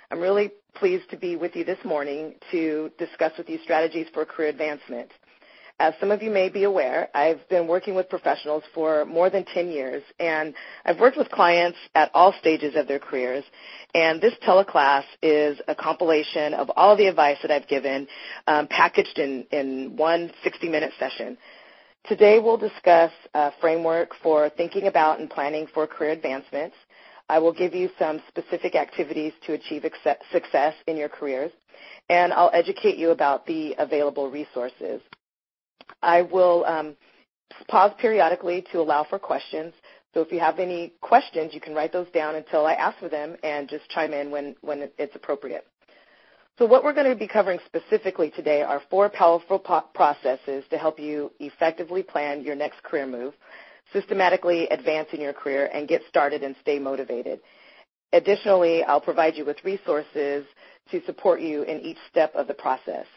I'm really pleased to be with you this morning to discuss with you strategies for career advancement. As some of you may be aware, I've been working with professionals for more than 10 years, and I've worked with clients at all stages of their careers, and this teleclass is a compilation of all the advice that I've given packaged in one 60-minute session. Today we'll discuss a framework for thinking about and planning for career advancements. I will give you some specific activities to achieve success in your careers, and I'll educate you about the available resources. I will pause periodically to allow for questions, so if you have any questions, you can write those down until I ask for them and just chime in when it's appropriate. So what we're going to be covering specifically today are 4 powerful processes to help you effectively plan your next career move, systematically advance in your career, and get started and stay motivated. Additionally, I'll provide you with resources to support you in each step of the process.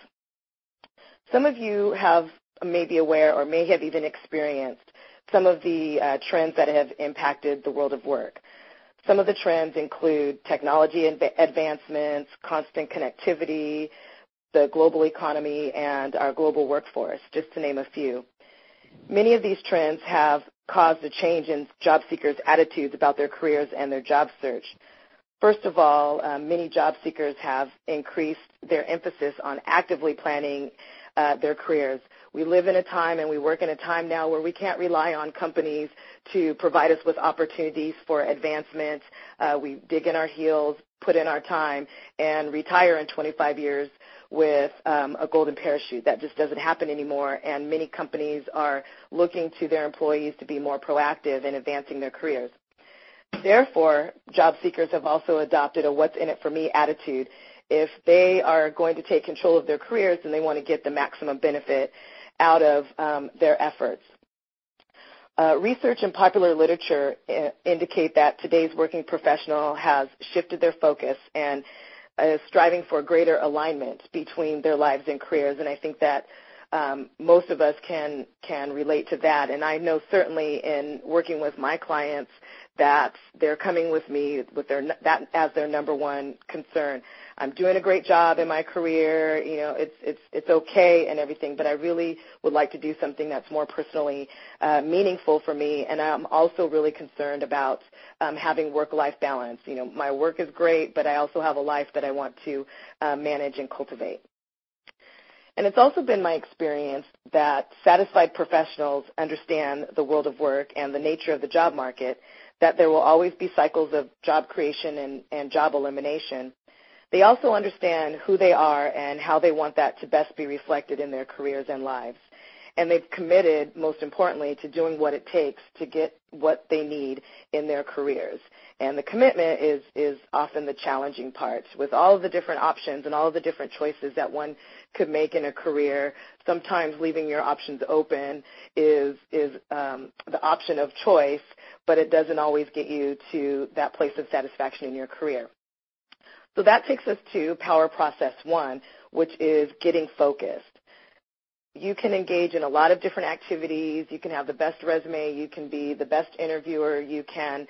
Some of you may be aware or may have even experienced some of the trends that have impacted the world of work. Some of the trends include technology advancements, constant connectivity, the global economy, and our global workforce, just to name a few. Many of these trends have caused a change in job seekers' attitudes about their careers and their job search. First of all, many job seekers have increased their emphasis on actively planning their careers. We live in a time and we work in a time now where we can't rely on companies to provide us with opportunities for advancement. We dig in our heels, put in our time, and retire in 25 years with a golden parachute. That just doesn't happen anymore, and many companies are looking to their employees to be more proactive in advancing their careers. Therefore, job seekers have also adopted a what's in it for me attitude. If they are going to take control of their careers, then they want to get the maximum benefit out of their efforts. Research and popular literature indicate that today's working professional has shifted their focus and is striving for greater alignment between their lives and careers, and I think that most of us can relate to that. And I know certainly in working with my clients that they're coming with me with that as their number one concern. I'm doing a great job in my career, it's okay and everything, but I really would like to do something that's more personally meaningful for me, and I'm also really concerned about having work-life balance. My work is great, but I also have a life that I want to manage and cultivate. And it's also been my experience that satisfied professionals understand the world of work and the nature of the job market, that there will always be cycles of job creation and job elimination. They also understand who they are and how they want that to best be reflected in their careers and lives. And they've committed, most importantly, to doing what it takes to get what they need in their careers. And the commitment is often the challenging part. With all of the different options and all of the different choices that one could make in a career, sometimes leaving your options open is the option of choice, but it doesn't always get you to that place of satisfaction in your career. So that takes us to power process 1, which is getting focused. You can engage in a lot of different activities. You can have the best resume. You can be the best interviewer. You can,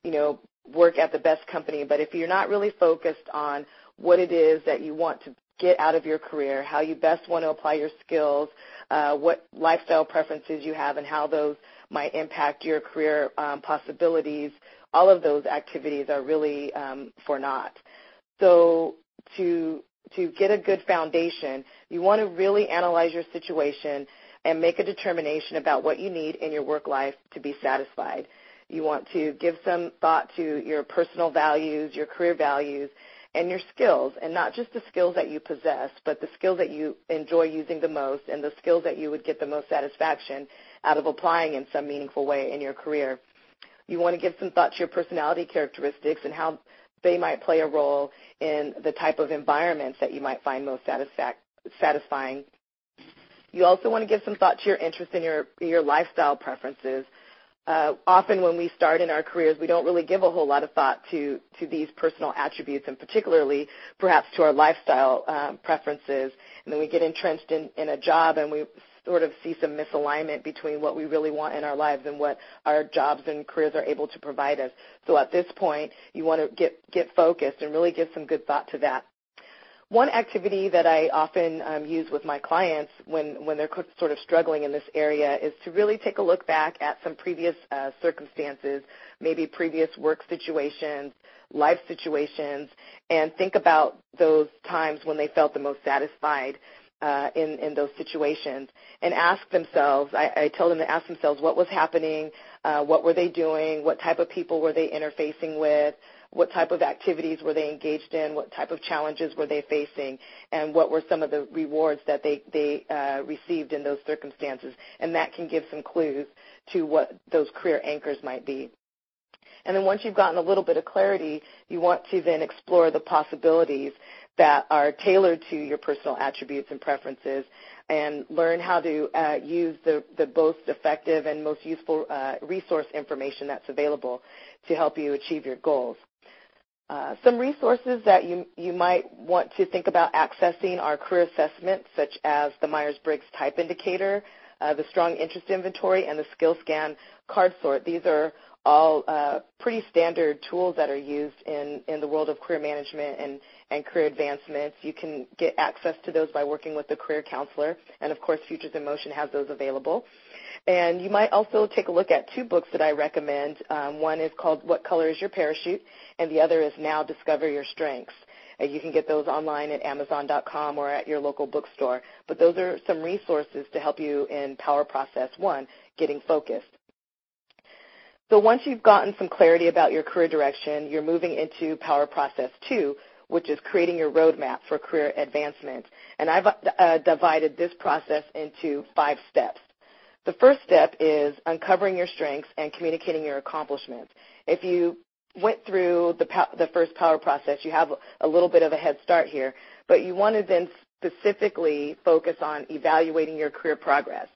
work at the best company. But if you're not really focused on what it is that you want to get out of your career, how you best want to apply your skills, what lifestyle preferences you have, and how those might impact your career possibilities, all of those activities are really for naught. So to get a good foundation, you want to really analyze your situation and make a determination about what you need in your work life to be satisfied. You want to give some thought to your personal values, your career values, and your skills, and not just the skills that you possess, but the skills that you enjoy using the most and the skills that you would get the most satisfaction out of applying in some meaningful way in your career. You want to give some thought to your personality characteristics and how they might play a role in the type of environments that you might find most satisfying. You also want to give some thought to your interest in your lifestyle preferences. Often when we start in our careers, we don't really give a whole lot of thought to these personal attributes, and particularly perhaps to our lifestyle preferences. And then we get entrenched in a job and we sort of see some misalignment between what we really want in our lives and what our jobs and careers are able to provide us. So at this point, you want to get focused and really give some good thought to that. One activity that I often use with my clients when they're sort of struggling in this area is to really take a look back at some previous circumstances, maybe previous work situations, life situations, and think about those times when they felt the most satisfied in those situations, and ask themselves, I tell them to ask themselves what was happening, what were they doing, what type of people were they interfacing with, what type of activities were they engaged in, what type of challenges were they facing, and what were some of the rewards that they received in those circumstances. And that can give some clues to what those career anchors might be. And then once you've gotten a little bit of clarity, you want to then explore the possibilities that are tailored to your personal attributes and preferences, and learn how to use the most effective and most useful resource information that's available to help you achieve your goals. Some resources that you might want to think about accessing are career assessments such as the Myers-Briggs Type Indicator, the Strong Interest Inventory, and the SkillScan Card Sort. These are all pretty standard tools that are used in the world of career management and career advancements. You can get access to those by working with a career counselor, and of course Futures in Motion has those available. And you might also take a look at two books that I recommend. One is called What Color is Your Parachute, and the other is Now Discover Your Strengths. You can get those online at Amazon.com or at your local bookstore. But those are some resources to help you in Power Process 1, getting focused. So once you've gotten some clarity about your career direction, you're moving into Power Process 2, which is creating your roadmap for career advancement. And I've divided this process into 5 steps. The first step is uncovering your strengths and communicating your accomplishments. If you went through the first Power Process, you have a little bit of a head start here, but you want to then specifically focus on evaluating your career progress.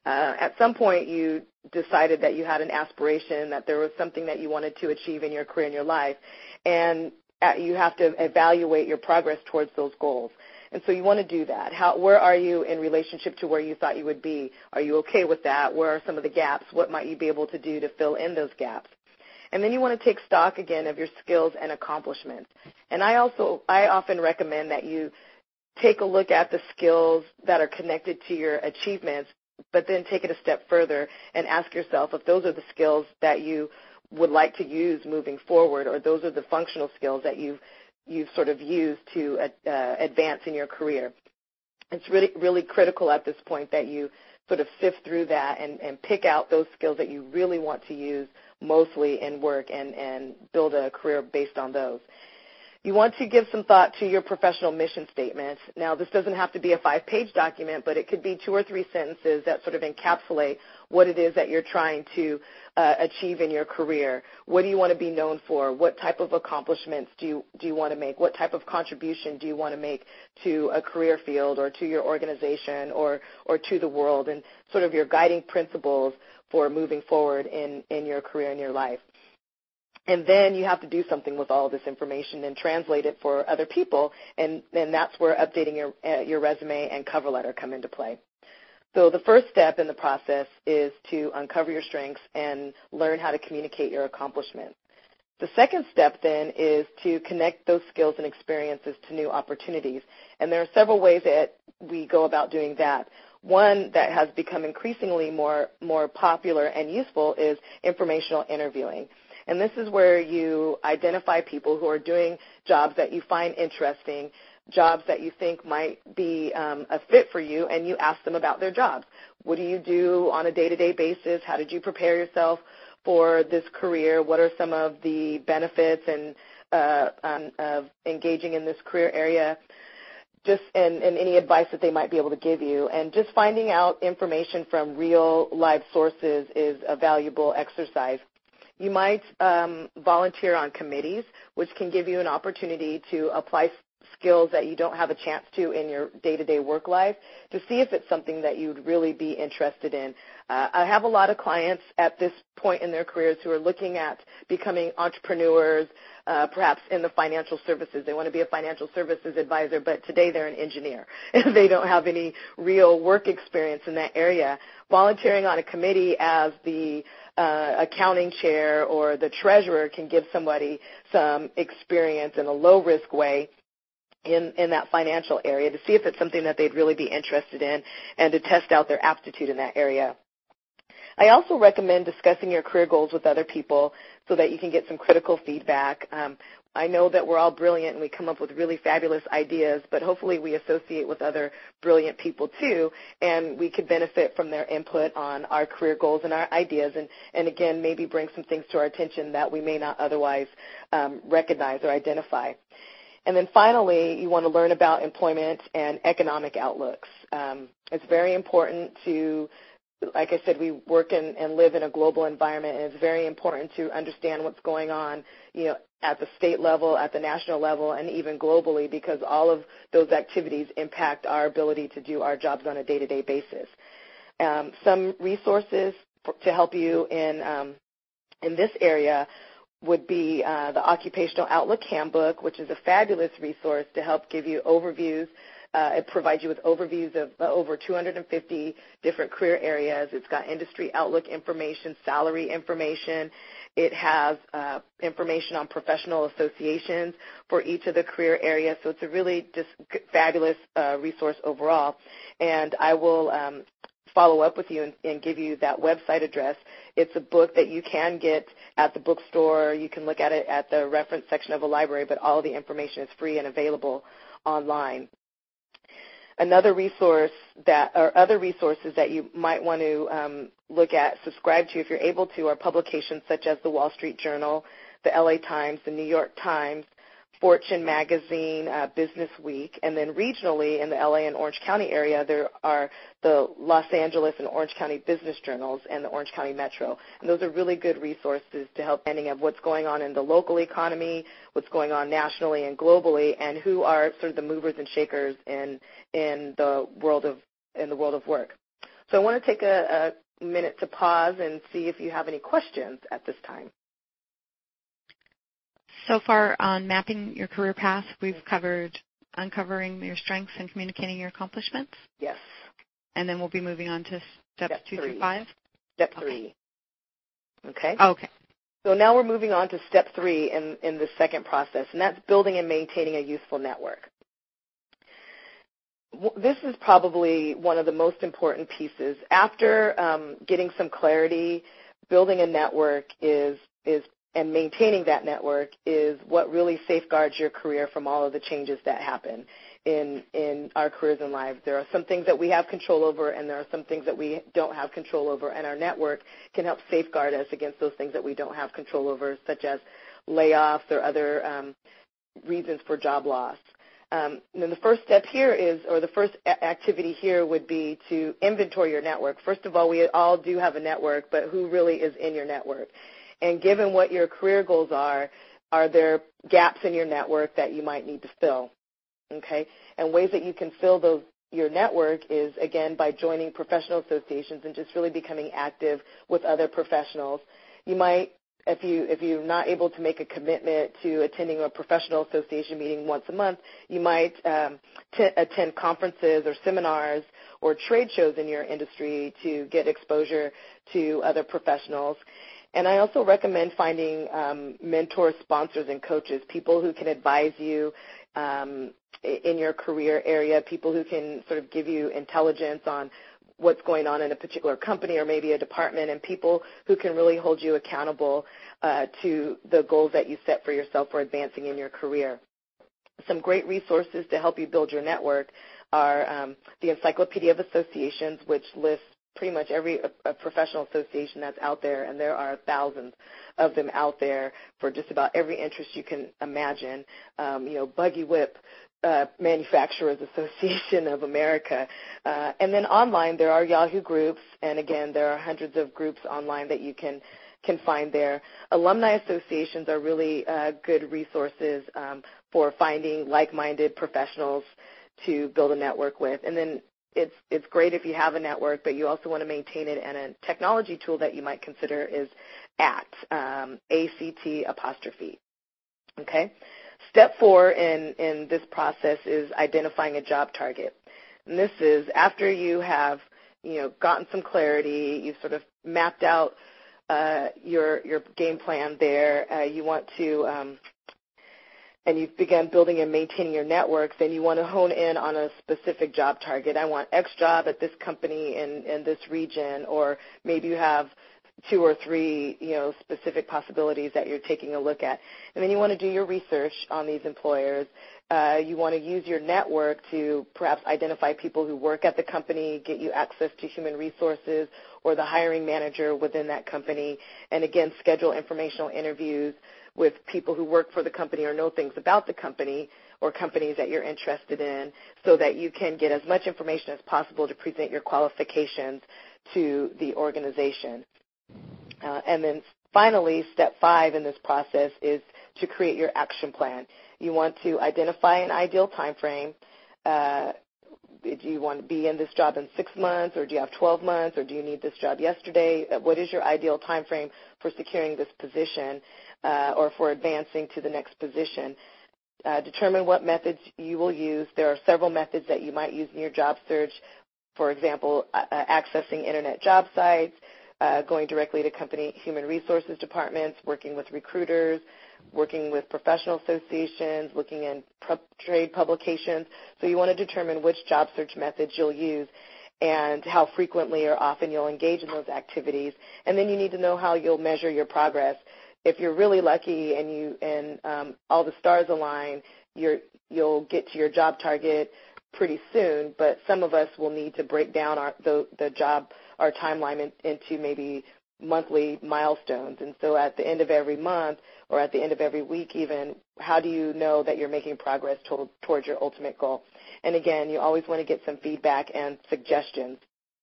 At some point, you decided that you had an aspiration, that there was something that you wanted to achieve in your career and your life, and you have to evaluate your progress towards those goals. And so you want to do that. Where are you in relationship to where you thought you would be? Are you okay with that? Where are some of the gaps? What might you be able to do to fill in those gaps? And then you want to take stock again of your skills and accomplishments. And I often recommend that you take a look at the skills that are connected to your achievements, but then take it a step further and ask yourself if those are the skills that you would like to use moving forward, or those are the functional skills that you've sort of used to advance in your career. It's really critical at this point that you sort of sift through that and pick out those skills that you really want to use mostly in work and build a career based on those. You want to give some thought to your professional mission statement. Now, this doesn't have to be a 5-page document, but it could be 2 or 3 sentences that sort of encapsulate what it is that you're trying to achieve in your career. What do you want to be known for? What type of accomplishments do you want to make? What type of contribution do you want to make to a career field or to your organization or to the world, and sort of your guiding principles for moving forward in your career and your life? And then you have to do something with all of this information and translate it for other people, and that's where updating your resume and cover letter come into play. So the first step in the process is to uncover your strengths and learn how to communicate your accomplishments. The second step then is to connect those skills and experiences to new opportunities, and there are several ways that we go about doing that. One that has become increasingly more popular and useful is informational interviewing. And this is where you identify people who are doing jobs that you find interesting, jobs that you think might be a fit for you, and you ask them about their jobs. What do you do on a day-to-day basis? How did you prepare yourself for this career? What are some of the benefits of engaging in this career area? And any advice that they might be able to give you. And just finding out information from real live sources is a valuable exercise. You might volunteer on committees, which can give you an opportunity to apply skills that you don't have a chance to in your day-to-day work life, to see if it's something that you'd really be interested in. I have a lot of clients at this point in their careers who are looking at becoming entrepreneurs, perhaps in the financial services. They want to be a financial services advisor, but today they're an engineer. They don't have any real work experience in that area. Volunteering on a committee as the accounting chair or the treasurer can give somebody some experience in a low-risk way in that financial area to see if it's something that they'd really be interested in and to test out their aptitude in that area. I also recommend discussing your career goals with other people so that you can get some critical feedback. I know that we're all brilliant and we come up with really fabulous ideas, but hopefully we associate with other brilliant people too, and we could benefit from their input on our career goals and our ideas, and again, maybe bring some things to our attention that we may not otherwise recognize or identify. And then finally, you want to learn about employment and economic outlooks. It's very important to, like I said, we work and live in a global environment, and it's very important to understand what's going on, at the state level, at the national level, and even globally, because all of those activities impact our ability to do our jobs on a day-to-day basis. Some resources to help you in this area would be the Occupational Outlook Handbook, which is a fabulous resource to help give you overviews. It provides you with overviews of over 250 different career areas. It's got industry outlook information, salary information. It has information on professional associations for each of the career areas. So it's a really just fabulous resource overall. And I will follow up with you and give you that website address. It's a book that you can get at the bookstore. You can look at it at the reference section of a library, but all the information is free and available online. Another resource or other resources that you might want to look at, subscribe to if you're able to, are publications such as the Wall Street Journal, the LA Times, the New York Times, Fortune Magazine, Business Week, and then regionally in the LA and Orange County area, there are the Los Angeles and Orange County Business Journals and the Orange County Metro. And those are really good resources to help understanding of what's going on in the local economy, what's going on nationally and globally, and who are sort of the movers and shakers in the world of work. So I want to take a minute to pause and see if you have any questions at this time. So far on mapping your career path, we've covered uncovering your strengths and communicating your accomplishments? Yes. And then we'll be moving on to steps 2 through 5? Step 3. Okay? Okay. So now we're moving on to step 3 in the second process, and that's building and maintaining a useful network. This is probably one of the most important pieces. After getting some clarity, building a network and maintaining that network is what really safeguards your career from all of the changes that happen in our careers and lives. There are some things that we have control over, and there are some things that we don't have control over, and our network can help safeguard us against those things that we don't have control over, such as layoffs or other reasons for job loss. And then the first step here the first activity here would be to inventory your network. First of all, we all do have a network, but who really is in your network? And given what your career goals are there gaps in your network that you might need to fill? Okay? And ways that you can fill your network is, again, by joining professional associations and just really becoming active with other professionals. You might, if you're not able to make a commitment to attending a professional association meeting once a month, you might attend conferences or seminars or trade shows in your industry to get exposure to other professionals. And I also recommend finding mentors, sponsors, and coaches, people who can advise you in your career area, people who can sort of give you intelligence on what's going on in a particular company or maybe a department, and people who can really hold you accountable to the goals that you set for yourself for advancing in your career. Some great resources to help you build your network are the Encyclopedia of Associations, which lists pretty much every professional association that's out there, and there are thousands of them out there for just about every interest you can imagine. Buggy Whip Manufacturers Association of America. And then online there are Yahoo groups, and again there are hundreds of groups online that you can can find there. Alumni associations are really good resources for finding like-minded professionals to build a network with. And then it's great if you have a network, but you also want to maintain it, and a technology tool that you might consider is ACT, A-C-T'. Okay? Step 4 in this process is identifying a job target. And this is after you have gotten some clarity, you've sort of mapped out your game plan there, you want to and you've begun building and maintaining your network, then you want to hone in on a specific job target. I want X job at this company in this region, or maybe you have 2 or 3, specific possibilities that you're taking a look at. And then you want to do your research on these employers. You want to use your network to perhaps identify people who work at the company, get you access to human resources or the hiring manager within that company, and again, schedule informational interviews with people who work for the company or know things about the company or companies that you're interested in, so that you can get as much information as possible to present your qualifications to the organization. And then finally, step 5 in this process is to create your action plan. You want to identify an ideal time frame. Do you want to be in this job in 6 months, or do you have 12 months, or do you need this job yesterday? What is your ideal time frame for securing this position or for advancing to the next position? Determine what methods you will use. There are several methods that you might use in your job search. For example, accessing internet job sites, going directly to company human resources departments, working with recruiters, working with professional associations, looking in trade publications. So you want to determine which job search methods you'll use and how frequently or often you'll engage in those activities. And then you need to know how you'll measure your progress. If you're really lucky and all the stars align, you'll get to your job target pretty soon, but some of us will need to break down our timeline into maybe monthly milestones. And so at the end of every month or at the end of every week even, how do you know that you're making progress towards your ultimate goal? And again, you always want to get some feedback and suggestions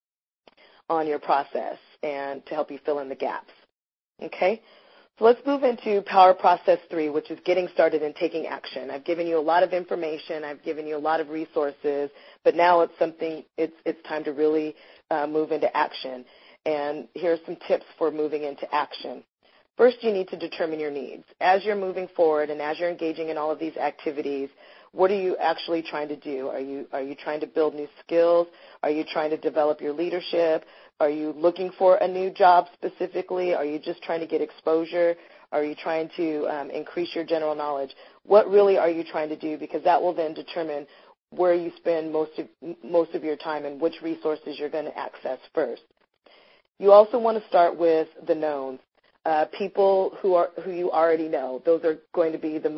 on your process and to help you fill in the gaps. Okay? So let's move into Power Process 3, which is getting started and taking action. I've given you a lot of information. I've given you a lot of resources, but now it's time to really move into action. And here are some tips for moving into action. First, you need to determine your needs. As you're moving forward and as you're engaging in all of these activities, what are you actually trying to do? Are you trying to build new skills? Are you trying to develop your leadership? Are you looking for a new job specifically? Are you just trying to get exposure? Are you trying to increase your general knowledge? What really are you trying to do? Because that will then determine where you spend most of your time and which resources you're going to access first. You also want to start with the knowns. People who you already know. Those are going to be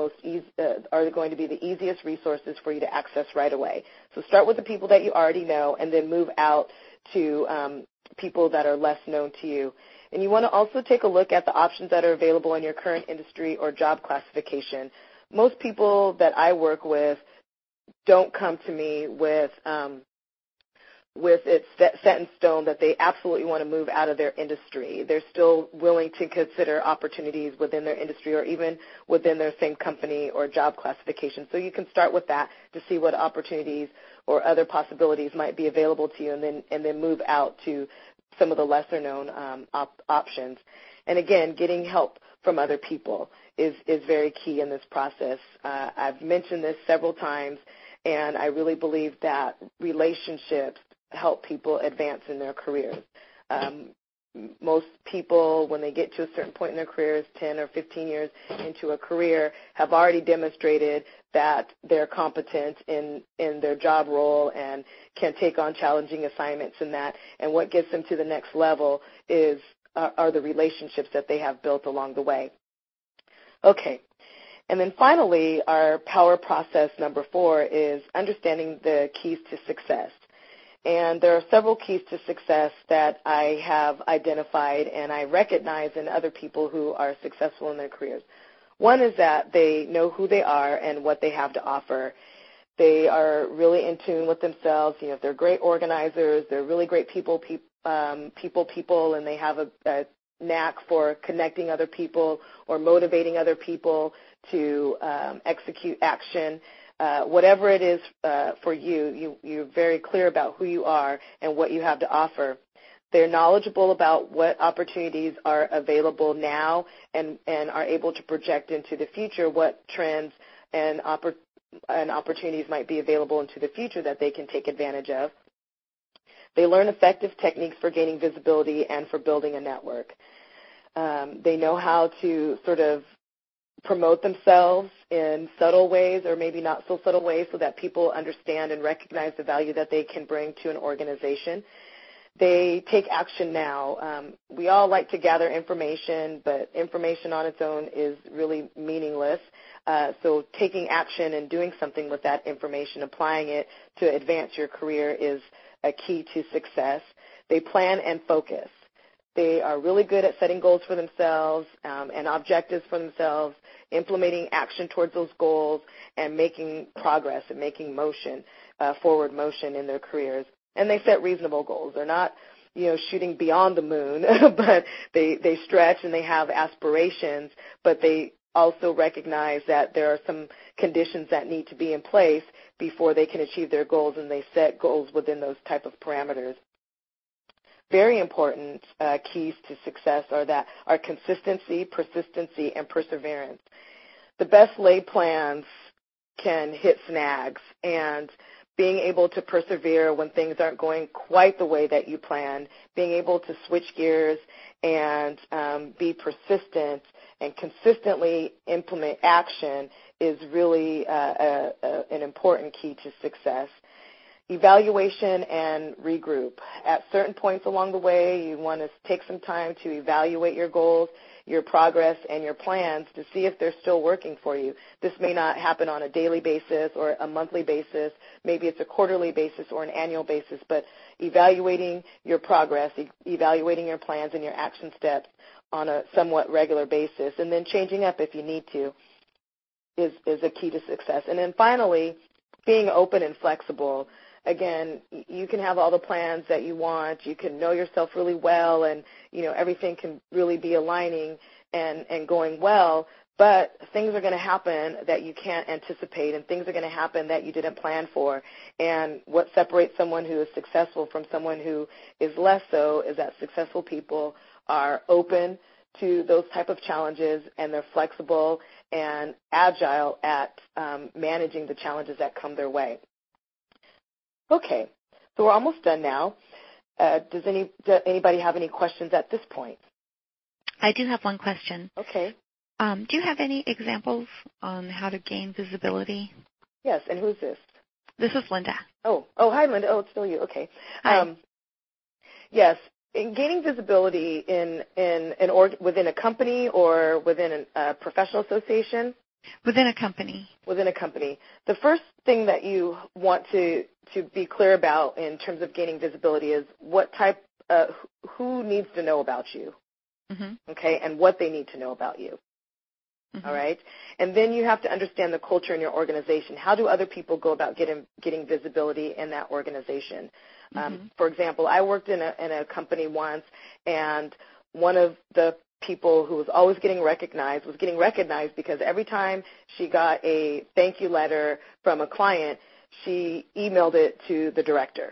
the easiest resources for you to access right away. So start with the people that you already know, and then move out to people that are less known to you. And you want to also take a look at the options that are available in your current industry or job classification. Most people that I work with don't come to me with it set in stone that they absolutely want to move out of their industry. They're still willing to consider opportunities within their industry or even within their same company or job classification. So you can start with that to see what opportunities or other possibilities might be available to you, and then move out to some of the lesser known options. And again, getting help from other people is very key in this process. I've mentioned this several times, and I really believe that relationships help people advance in their careers. Most people, when they get to a certain point in their careers, 10 or 15 years into a career, have already demonstrated that they're competent in their job role and can take on challenging assignments in that. And what gets them to the next level are the relationships that they have built along the way. Okay. And then finally, our power process number 4 is understanding the keys to success. And there are several keys to success that I have identified and I recognize in other people who are successful in their careers. One is that they know who they are and what they have to offer. They are really in tune with themselves. You know, if they're great organizers, they're really great people, and they have knack for connecting other people or motivating other people to execute action. Whatever it is for you, you're very clear about who you are and what you have to offer. They're knowledgeable about what opportunities are available now and are able to project into the future what trends and opportunities might be available into the future that they can take advantage of. They learn effective techniques for gaining visibility and for building a network. They know how to sort of promote themselves in subtle ways or maybe not so subtle ways so that people understand and recognize the value that they can bring to an organization. They take action now. We all like to gather information, but information on its own is really meaningless. So taking action and doing something with that information, applying it to advance your career is a key to success. They plan and focus. They are really good at setting goals for themselves and objectives for themselves, implementing action towards those goals, and making progress and making motion, forward motion in their careers. And they set reasonable goals. They're not, shooting beyond the moon, but they stretch and they have aspirations, but they also recognize that there are some conditions that need to be in place before they can achieve their goals, and they set goals within those type of parameters. Very important keys to success are consistency, persistency, and perseverance. The best laid plans can hit snags, and being able to persevere when things aren't going quite the way that you planned, being able to switch gears and be persistent and consistently implement action is really an important key to success. Evaluation and regroup. At certain points along the way, you want to take some time to evaluate your goals, your progress, and your plans to see if they're still working for you. This may not happen on a daily basis or a monthly basis. Maybe it's a quarterly basis or an annual basis, but evaluating your progress, evaluating your plans and your action steps on a somewhat regular basis, and then changing up if you need to is a key to success. And then finally, being open and flexible. Again, you can have all the plans that you want. You can know yourself really well, and everything can really be aligning and going well. But things are going to happen that you can't anticipate, and things are going to happen that you didn't plan for. And what separates someone who is successful from someone who is less so is that successful people are open to those type of challenges, and they're flexible and agile at managing the challenges that come their way. Okay, so we're almost done now. Does anybody have any questions at this point? I do have one question. Okay. Do you have any examples on how to gain visibility? Yes, and who's this? This is Linda. Oh, hi, Linda. Oh, it's still you. Okay. Hi. Yes, in gaining visibility within a company or within a professional association? Within a company. Within a company. The first thing that you want to be clear about in terms of gaining visibility is who needs to know about you, okay, and what they need to know about you. All right? And then you have to understand the culture in your organization. How do other people go about getting visibility in that organization? For example, I worked in a company once, and one of the people who was always getting recognized because every time she got a thank you letter from a client, she emailed it to the director.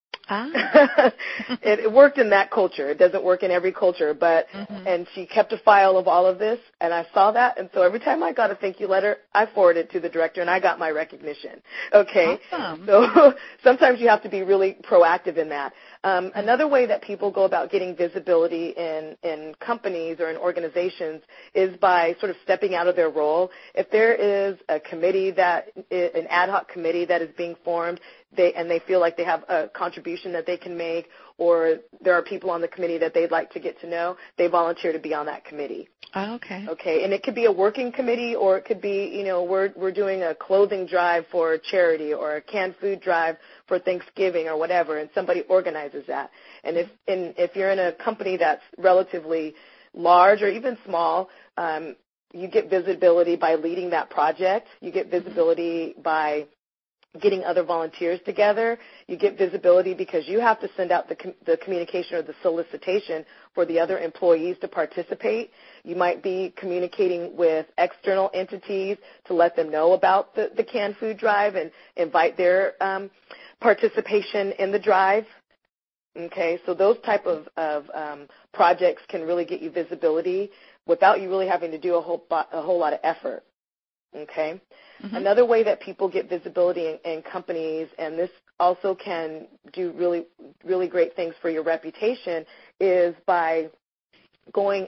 It worked in that culture. It doesn't work in every culture, but and she kept a file of all of this, and I saw that, and so every time I got a thank you letter, I forwarded it to the director, and I got my recognition. Okay, awesome. So sometimes you have to be really proactive in that. Another way that people go about getting visibility in companies or in organizations is by sort of stepping out of their role. If there is a committee an ad hoc committee that is being formed, they feel like they have a contribution that they can make, or there are people on the committee that they'd like to get to know, they volunteer to be on that committee. Oh, okay. Okay, and it could be a working committee, or it could be, we're doing a clothing drive for charity or a canned food drive for Thanksgiving or whatever, and somebody organizes that. And if you're in a company that's relatively large or even small, you get visibility by leading that project. You get visibility by getting other volunteers together. You get visibility because you have to send out the communication or the solicitation for the other employees to participate. You might be communicating with external entities to let them know about the canned food drive and invite their participation in the drive. Okay, so those type of projects can really get you visibility without you really having to do a whole lot of effort. Okay. Mm-hmm. Another way that people get visibility in companies, and this also can do really, really great things for your reputation, is by going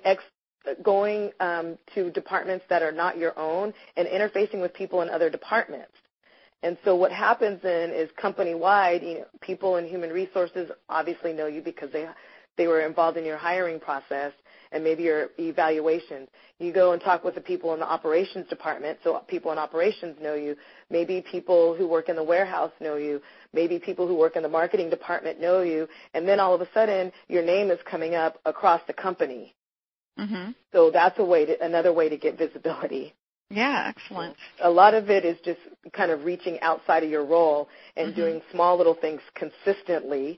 to departments that are not your own and interfacing with people in other departments. And so what happens then is company-wide, people in human resources obviously know you because they were involved in your hiring process and maybe your evaluations. You go and talk with the people in the operations department, so people in operations know you. Maybe people who work in the warehouse know you. Maybe people who work in the marketing department know you. And then all of a sudden, your name is coming up across the company. Mm-hmm. So that's another way to get visibility. Yeah, excellent. A lot of it is just kind of reaching outside of your role and mm-hmm. doing small little things consistently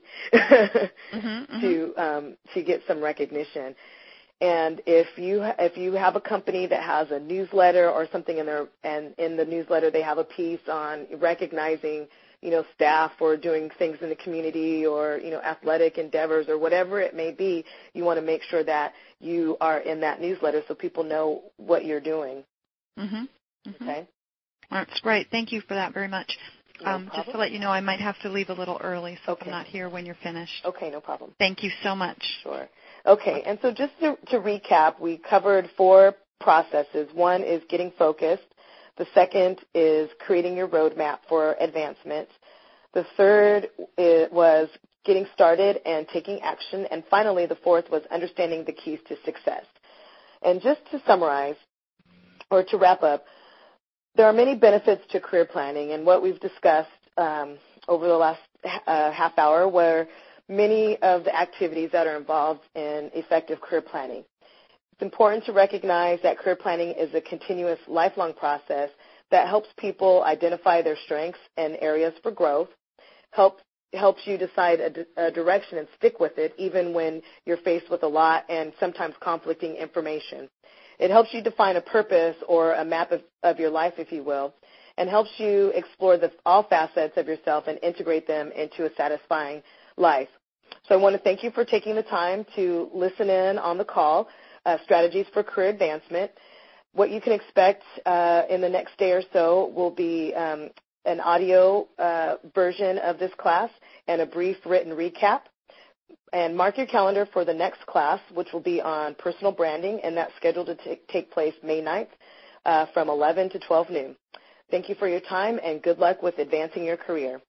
mm-hmm, to get some recognition. And if you have a company that has a newsletter or something in there, and in the newsletter they have a piece on recognizing, staff for doing things in the community or, athletic endeavors or whatever it may be, you want to make sure that you are in that newsletter so people know what you're doing. Mm-hmm. Mm-hmm. Okay. That's great. Thank you for that very much. Just to let you know, I might have to leave a little early, so okay. I'm not here when you're finished. Okay, no problem. Thank you so much. Sure. Okay, and so just to recap, we covered 4 processes. One is getting focused. The second is creating your roadmap for advancement. The third was getting started and taking action. And finally, the fourth was understanding the keys to success. And just to summarize, or to wrap up, there are many benefits to career planning, and what we've discussed over the last half hour were many of the activities that are involved in effective career planning. It's important to recognize that career planning is a continuous, lifelong process that helps people identify their strengths and areas for growth, helps you decide a direction and stick with it even when you're faced with a lot and sometimes conflicting information. It helps you define a purpose or a map of your life, if you will, and helps you explore all facets of yourself and integrate them into a satisfying life. So I want to thank you for taking the time to listen in on the call, Strategies for Career Advancement. What you can expect in the next day or so will be an audio version of this class and a brief written recap. And mark your calendar for the next class, which will be on personal branding, and that's scheduled to take place May 9th from 11 to 12 noon. Thank you for your time, and good luck with advancing your career.